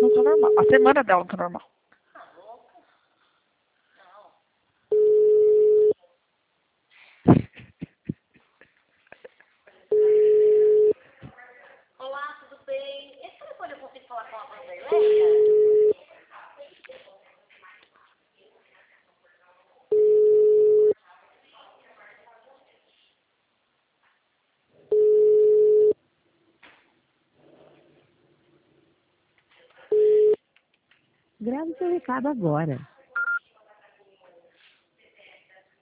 não tá normal. A semana dela não tá normal. Olá, tudo bem? Esse telefone eu consigo falar com a Vanderleia? Grave seu recado agora.